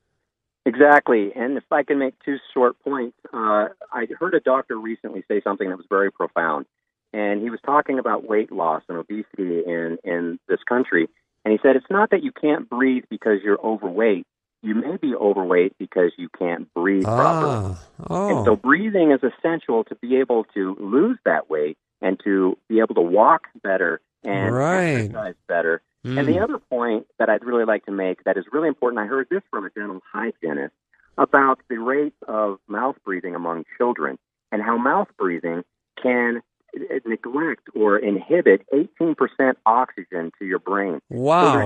Exactly. And if I can make two short points, uh, I heard a doctor recently say something that was very profound. And he was talking about weight loss and obesity in, in this country. And he said, it's not that you can't breathe because you're overweight. You may be overweight because you can't breathe ah, properly. Oh. And so breathing is essential to be able to lose that weight and to be able to walk better and right. exercise better. Mm. And the other point that I'd really like to make that is really important, I heard this from a dental hygienist about the rate of mouth breathing among children and how mouth breathing can neglect or inhibit eighteen percent oxygen to your brain. Wow. So that means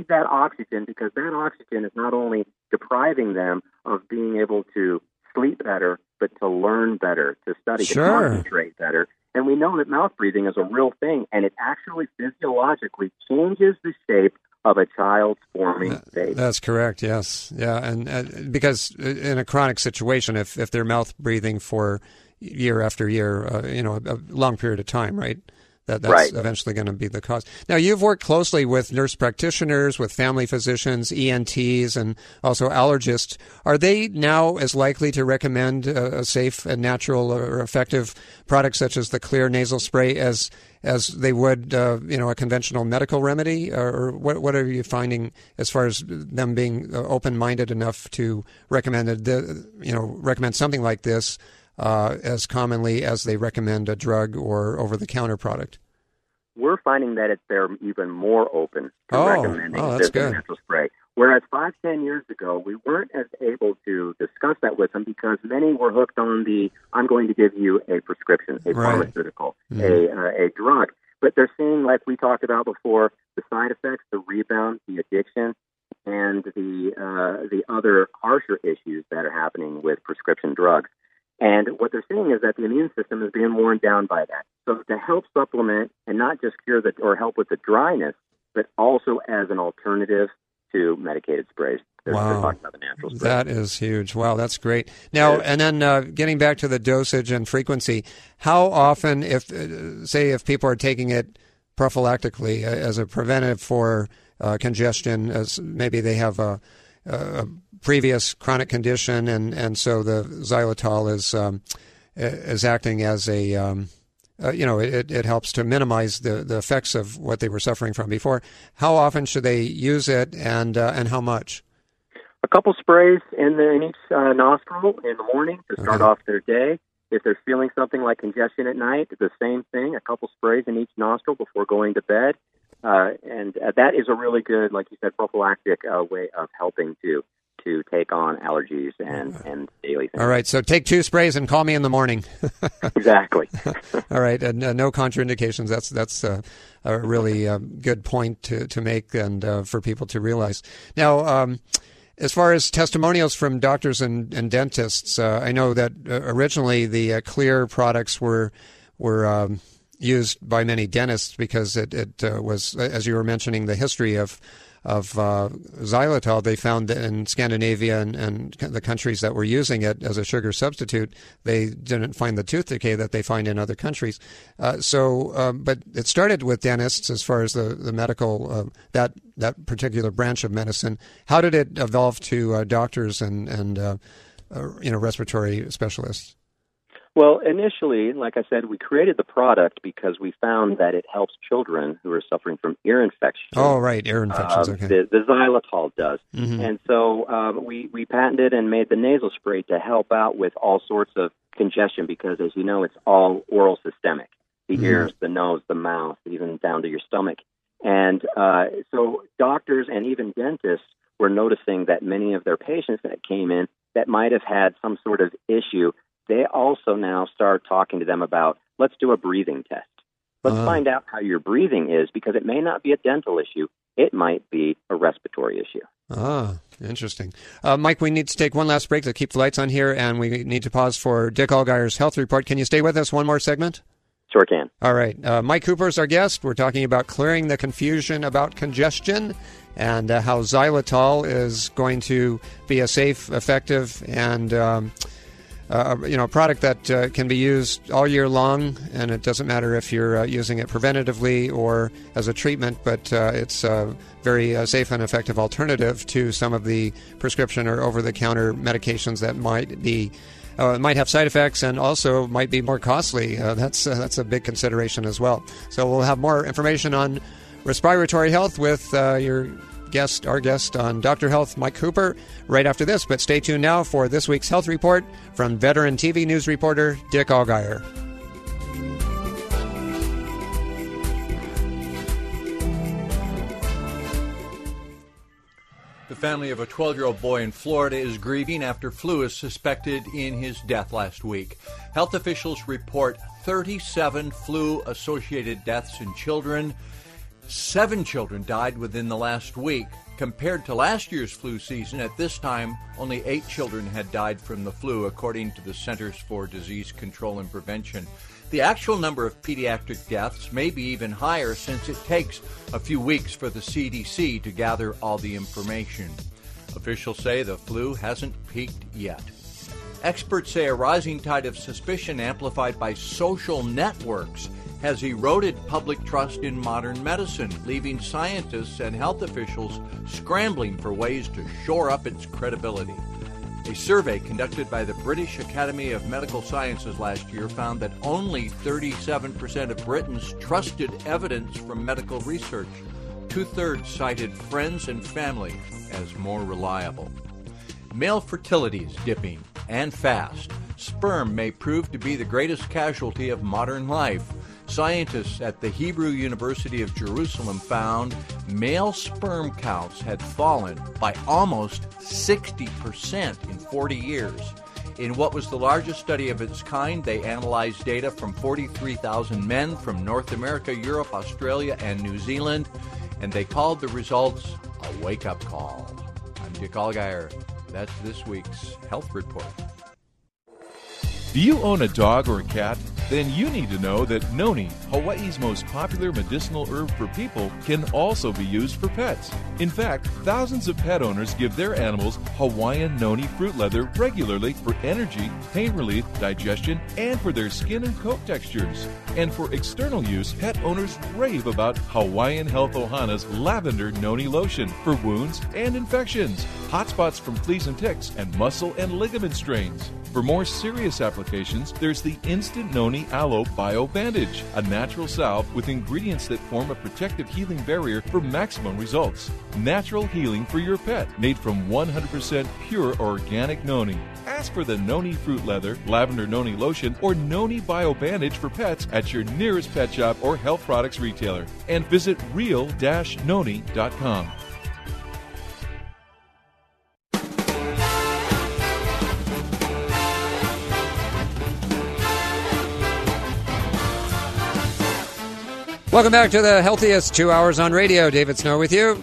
need that oxygen because that oxygen is not only depriving them of being able to sleep better, but to learn better, to study, sure. to concentrate better. And we know that mouth breathing is a real thing, and it actually physiologically changes the shape of a child's forming face. That's correct, yes. Yeah, and uh, because in a chronic situation, if, if they're mouth breathing for year after year, uh, you know, a, a long period of time, right? That, that's right. eventually going to be the cause. Now, you've worked closely with nurse practitioners, with family physicians, E N Ts, and also allergists. Are they now as likely to recommend a, a safe and natural or effective product such as the Xlear nasal spray as as they would, uh, you know, a conventional medical remedy? Or what what are you finding as far as them being open-minded enough to recommend the, you know, recommend something like this Uh, as commonly as they recommend a drug or over-the-counter product? We're finding that it's, they're even more open to oh, recommending oh, this good. nasal spray. Whereas five, ten years ago, we weren't as able to discuss that with them because many were hooked on the, I'm going to give you a prescription, a right. pharmaceutical, mm-hmm. a, uh, a drug. But they're seeing, like we talked about before, the side effects, the rebound, the addiction, and the uh, the other harsher issues that are happening with prescription drugs. And what they're seeing is that the immune system is being worn down by that. So to help supplement and not just cure the or help with the dryness, but also as an alternative to medicated sprays. They're, wow. they're talking about the natural spray. That is huge. Wow, that's great. Now, and then uh, getting back to the dosage and frequency, how often, if uh, say if people are taking it prophylactically uh, as a preventive for uh, congestion, as maybe they have a a previous chronic condition, and, and so the xylitol is um, is acting as a um, uh, you know it, it helps to minimize the, the effects of what they were suffering from before. How often should they use it, and uh, and how much? A couple sprays in the in each uh, nostril in the morning to start uh-huh. off their day. If they're feeling something like congestion at night, the same thing. A couple sprays in each nostril before going to bed. Uh, and uh, that is a really good, like you said, prophylactic uh, way of helping to to take on allergies and, and daily things. All right, so take two sprays and call me in the morning. Exactly. All right, and uh, no contraindications. That's that's uh, a really uh, good point to, to make and uh, for people to realize. Now, um, as far as testimonials from doctors and, and dentists, uh, I know that uh, originally the uh, Xlear products were were um, used by many dentists because it, it uh, was, as you were mentioning, the history of of uh, xylitol. They found that in Scandinavia and, and the countries that were using it as a sugar substitute, they didn't find the tooth decay that they find in other countries. Uh, so, um, but it started with dentists as far as the the medical uh, that that particular branch of medicine. How did it evolve to uh, doctors and and uh, uh, you know respiratory specialists? Well, initially, like I said, we created the product because we found that it helps children who are suffering from ear infections. Oh, right, ear infections, Uh, okay. The, the xylitol does. Mhm. And so um, we, we patented and made the nasal spray to help out with all sorts of congestion because, as you know, it's all oral systemic. The Mhm. ears, the nose, the mouth, even down to your stomach. And uh, so doctors and even dentists were noticing that many of their patients that came in that might have had some sort of issue, they also now start talking to them about, let's do a breathing test. Let's Uh-huh. find out how your breathing is, because it may not be a dental issue. It might be a respiratory issue. Ah, interesting. Uh, Mike, we need to take one last break to keep the lights on here, and we need to pause for Dick Allgire's health report. Can you stay with us one more segment? Sure can. All right. Uh, Mike Cooper is our guest. We're talking about clearing the confusion about congestion and uh, how xylitol is going to be a safe, effective, and um, uh, you know, a product that uh, can be used all year long, and it doesn't matter if you're uh, using it preventatively or as a treatment, but uh, it's a very uh, safe and effective alternative to some of the prescription or over-the-counter medications that might be Uh, might have side effects and also might be more costly. Uh, that's uh, that's a big consideration as well. So we'll have more information on respiratory health with uh, your guest, our guest on Doctor Health, Mike Cooper, right after this. But stay tuned now for this week's health report from veteran T V news reporter Dick Allgire. The family of a twelve-year-old boy in Florida is grieving after flu is suspected in his death last week. Health officials report thirty-seven flu-associated deaths in children. Seven children died within the last week. Compared to last year's flu season, at this time, only eight children had died from the flu, according to the Centers for Disease Control and Prevention. The actual number of pediatric deaths may be even higher since it takes a few weeks for the C D C to gather all the information. Officials say the flu hasn't peaked yet. Experts say a rising tide of suspicion amplified by social networks has eroded public trust in modern medicine, leaving scientists and health officials scrambling for ways to shore up its credibility. A survey conducted by the British Academy of Medical Sciences last year found that only thirty-seven percent of Britons trusted evidence from medical research. Two-thirds cited friends and family as more reliable. Male fertility is dipping, and fast. Sperm may prove to be the greatest casualty of modern life. Scientists at the Hebrew University of Jerusalem found male sperm counts had fallen by almost sixty percent in forty years. In what was the largest study of its kind, they analyzed data from forty-three thousand men from North America, Europe, Australia, and New Zealand, and they called the results a wake-up call. I'm Dick Allgaier. That's this week's Health Report. Do you own a dog or a cat? Then you need to know that noni, Hawaii's most popular medicinal herb for people, can also be used for pets. In fact, thousands of pet owners give their animals Hawaiian noni fruit leather regularly for energy, pain relief, digestion, and for their skin and coat textures. And for external use, pet owners rave about Hawaiian Health Ohana's lavender noni lotion for wounds and infections, hotspots from fleas and ticks, and muscle and ligament strains. For more serious applications, there's the Instant Noni Aloe Bio Bandage, a natural salve with ingredients that form a protective healing barrier for maximum results. Natural healing for your pet, made from one hundred percent pure organic noni. Ask for the Noni Fruit Leather, Lavender Noni Lotion, or Noni Bio Bandage for pets at your nearest pet shop or health products retailer. And visit real dash noni dot com. Welcome back to the healthiest two hours on radio. David Snow with you.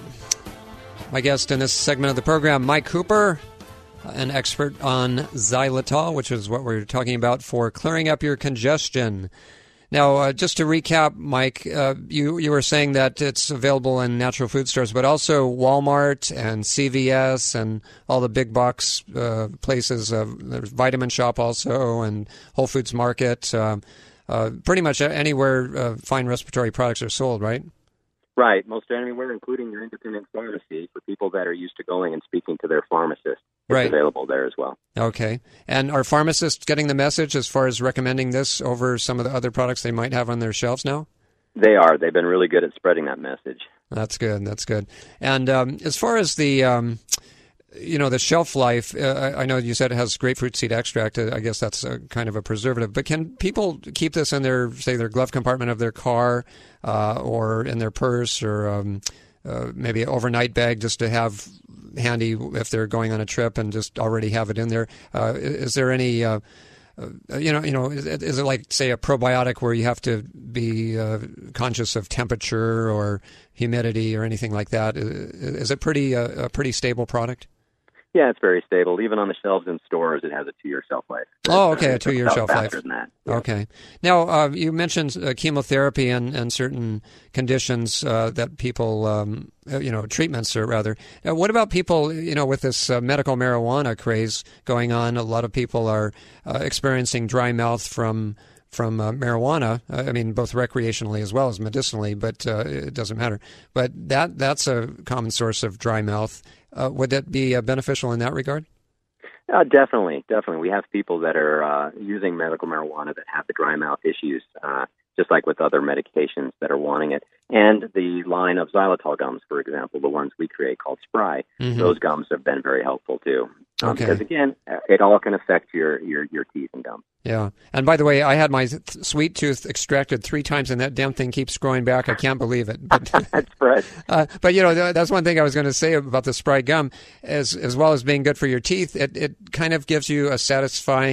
My guest in this segment of the program, Mike Cooper, an expert on xylitol, which is what we're talking about for clearing up your congestion. Now, uh, just to recap, Mike, uh, you, you were saying that it's available in natural food stores, but also Walmart and C V S and all the big box uh, places. Uh, there's Vitamin Shop also and Whole Foods Market. Uh, Uh, pretty much anywhere uh, fine respiratory products are sold, right? Right, most anywhere, including your independent pharmacy for people that are used to going and speaking to their pharmacist. It's right. available there as well. Okay. And are pharmacists getting the message as far as recommending this over some of the other products they might have on their shelves now? They are. They've been really good at spreading that message. That's good. That's good. And um, as far as the... Um, You know, the shelf life, uh, I know you said it has grapefruit seed extract. I guess that's a kind of a preservative. But can people keep this in their, say, their glove compartment of their car uh, or in their purse or um, uh, maybe an overnight bag just to have handy if they're going on a trip and just already have it in there? Uh, is there any... Uh, Uh, you know, you know, is, is it like, say, a probiotic where you have to be uh, conscious of temperature or humidity or anything like that? Is, is it pretty uh, a pretty stable product? Yeah, it's very stable. Even on the shelves in stores, it has a two-year shelf life. Oh, okay, a two-year shelf life. Faster than that. Yeah. Okay. Now, uh, you mentioned uh, chemotherapy and, and certain conditions uh, that people, um, you know, treatments or rather. Uh, what about people, you know, with this uh, medical marijuana craze going on? A lot of people are uh, experiencing dry mouth from from uh, marijuana. Uh, I mean, both recreationally as well as medicinally, but uh, it doesn't matter. But that that's a common source of dry mouth. Uh, would that be uh, beneficial in that regard? Uh, definitely, definitely. We have people that are uh, using medical marijuana that have the dry mouth issues, uh, just like with other medications that are wanting it. And the line of xylitol gums, for example, the ones we create called Spry, mm-hmm. those gums have been very helpful too. Um, okay. Because again, it all can affect your, your, your teeth and gums. Yeah. And by the way, I had my th- sweet tooth extracted three times, and that damn thing keeps growing back. I can't believe it. But, that's right. Uh, but, you know, that's one thing I was going to say about the Spry gum. As as well as being good for your teeth, it, it kind of gives you a satisfying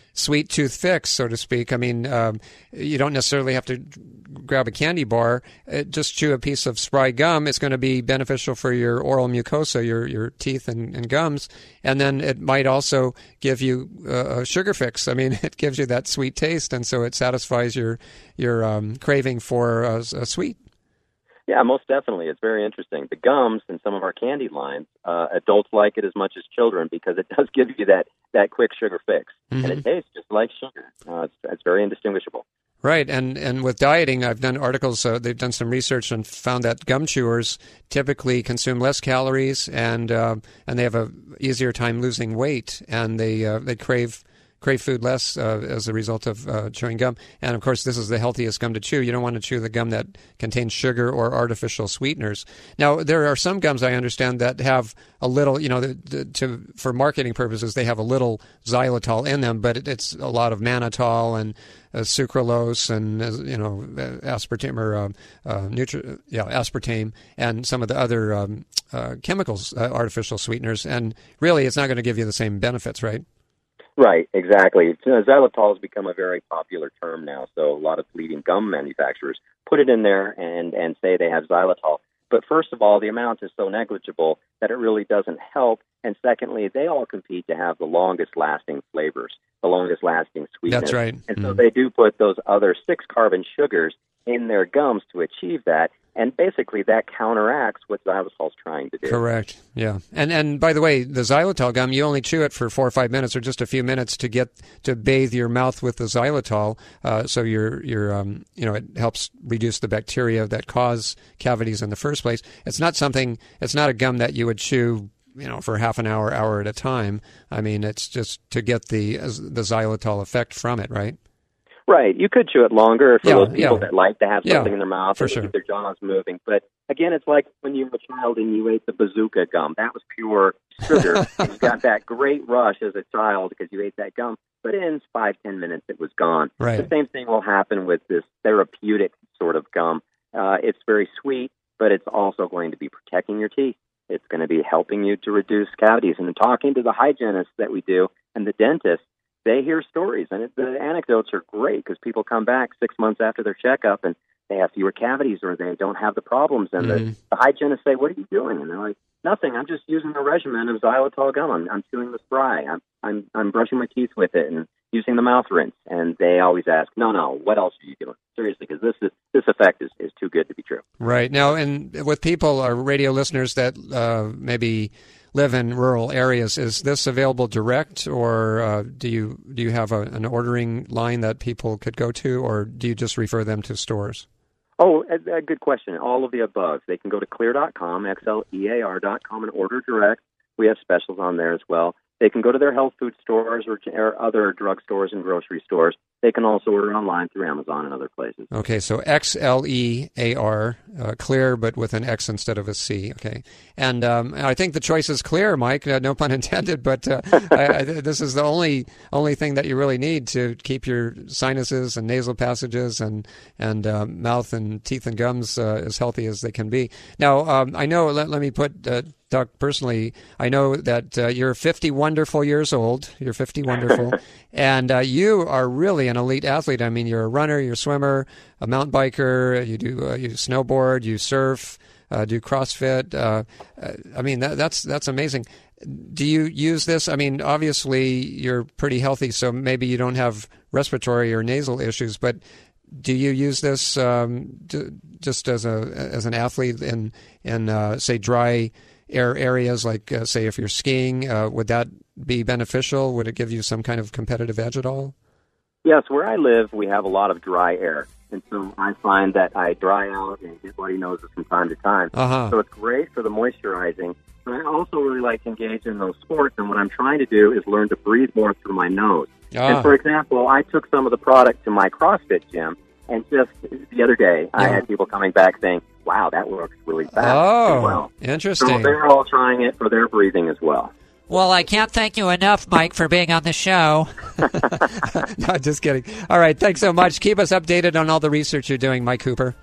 sweet tooth fix, so to speak. I mean, um, you don't necessarily have to grab a candy bar. Uh, just chew a piece of spry gum. It's going to be beneficial for your oral mucosa, your your teeth and, and gums. And then it might also give you uh, a sugar fix. I mean, it gives you that sweet taste, and so it satisfies your your um, craving for uh, a sweet. Yeah, most definitely. It's very interesting. The gums in some of our candy lines, uh, adults like it as much as children because it does give you that, that quick sugar fix. Mm-hmm. And it tastes just like sugar. Uh, it's, it's very indistinguishable. Right, and and with dieting, I've done articles, uh, they've done some research and found that gum chewers typically consume less calories and uh, and they have a easier time losing weight, and they uh, they crave crave food less uh, as a result of uh, chewing gum. And, of course, this is the healthiest gum to chew. You don't want to chew the gum that contains sugar or artificial sweeteners. Now, there are some gums, I understand, that have a little, you know, the, the, to for marketing purposes, they have a little xylitol in them, but it, it's a lot of mannitol and uh, sucralose and, uh, you know, aspartame or uh, uh, nutri- yeah, aspartame and some of the other um, uh, chemicals, uh, artificial sweeteners. And really, it's not going to give you the same benefits, right? Right, exactly. Xylitol has become a very popular term now, so a lot of leading gum manufacturers put it in there and, and say they have xylitol. But first of all, the amount is so negligible that it really doesn't help. And secondly, they all compete to have the longest-lasting flavors, the longest-lasting sweetness. That's right. And mm. so they do put those other six-carbon sugars in their gums to achieve that. And basically, that counteracts what xylitol's trying to do. Correct. Yeah. And and by the way, the xylitol gum, you only chew it for four or five minutes, or just a few minutes to get to bathe your mouth with the xylitol. Uh, so your your um you know it helps reduce the bacteria that cause cavities in the first place. It's not something. It's not a gum that you would chew, you know, for half an hour, hour at a time. I mean, it's just to get the the xylitol effect from it, right? Right. You could chew it longer for yeah, those people yeah. that like to have something yeah, in their mouth for and sure. keep their jaws moving. But again, it's like when you were a child and you ate the bazooka gum. That was pure sugar. You got that great rush as a child because you ate that gum. But in five, ten minutes, it was gone. Right. The same thing will happen with this therapeutic sort of gum. Uh, it's very sweet, but it's also going to be protecting your teeth. It's going to be helping you to reduce cavities. And talking to the hygienists that we do and the dentists, they hear stories, and it, the anecdotes are great because people come back six months after their checkup and they have fewer cavities or they don't have the problems. And mm-hmm. the, the hygienists say, "What are you doing?" And they're like, "Nothing. I'm just using a regimen of xylitol gum. I'm, I'm chewing the spray. I'm, I'm I'm brushing my teeth with it and using the mouth rinse." And they always ask, "No, no. What else are you doing? Seriously, because this is this effect is, is too good to be true." Right now, and with people, our radio listeners that uh, maybe live in rural areas, is this available direct, or uh, do you do you have a, an ordering line that people could go to, or do you just refer them to stores? Oh, a, a good question. All of the above. They can go to clear dot com, X L E A R dot com, and order direct. We have specials on there as well. They can go to their health food stores or, or other drug stores and grocery stores. They can also order online through Amazon and other places. Okay, so X L E A R, uh, clear, but with an X instead of a C. Okay, and um, I think the choice is clear, Mike. Uh, no pun intended, but uh, I, I, this is the only only thing that you really need to keep your sinuses and nasal passages and and uh, mouth and teeth and gums uh, as healthy as they can be. Now, um, I know. Let, let me put. Uh, Doc, personally, I know that uh, you're fifty wonderful years old. You're fifty wonderful, and uh, you are really an elite athlete. I mean, you're a runner, you're a swimmer, a mountain biker. You do uh, you snowboard, you surf, uh, do CrossFit. Uh, I mean, that, that's that's amazing. Do you use this? I mean, obviously, you're pretty healthy, so maybe you don't have respiratory or nasal issues, but do you use this um, to, just as a as an athlete in in uh, say dry air areas, like uh, say if you're skiing, uh, would that be beneficial? Would it give you some kind of competitive edge at all? Yes, where I live, we have a lot of dry air. And so I find that I dry out and get bloody noses from time to time. Uh-huh. So it's great for the moisturizing. But I also really like to engage in those sports. And what I'm trying to do is learn to breathe more through my nose. Ah. And for example, I took some of the product to my CrossFit gym. And just the other day, yeah. I had people coming back saying, "Wow, that works really fast." Oh, as well. Interesting. So they're all trying it for their breathing as well. Well, I can't thank you enough, Mike, for being on the show. No, just kidding. All right, thanks so much. Keep us updated on all the research you're doing, Mike Cooper.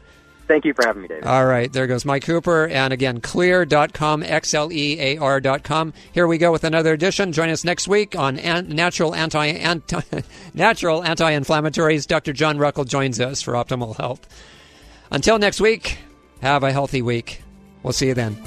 Thank you for having me, David. All right, there goes Mike Cooper. And again, clear dot com, X L E A R dot com. Here we go with another edition. Join us next week on an- natural anti, anti natural anti-inflammatories. Doctor John Ruckel joins us for Optimal Health. Until next week, have a healthy week. We'll see you then.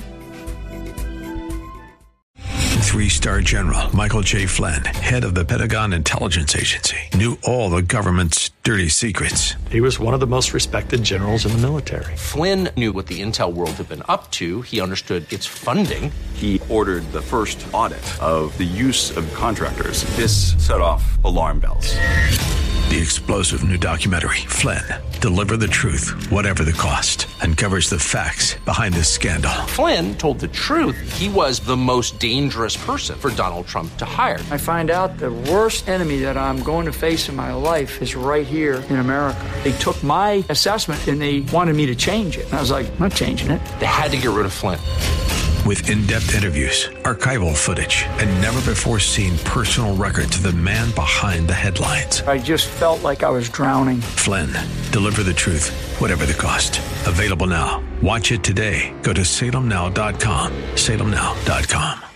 Three-star General Michael J. Flynn, head of the Pentagon Intelligence Agency, knew all the government's dirty secrets. He was one of the most respected generals in the military. Flynn knew what the intel world had been up to. He understood its funding. He ordered the first audit of the use of contractors. This set off alarm bells. The explosive new documentary, Flynn, Deliver the Truth, Whatever the Cost, uncovers the facts behind this scandal. Flynn told the truth. He was the most dangerous person for Donald Trump to hire. I find out the worst enemy that I'm going to face in my life is right here in America. They took my assessment and they wanted me to change it. And I was like, I'm not changing it. They had to get rid of Flynn. With in-depth interviews, archival footage, and never-before-seen personal records of the man behind the headlines. I just felt like I was drowning. Flynn, Deliver the Truth, Whatever the Cost. Available now. Watch it today. Go to salem now dot com. salem now dot com.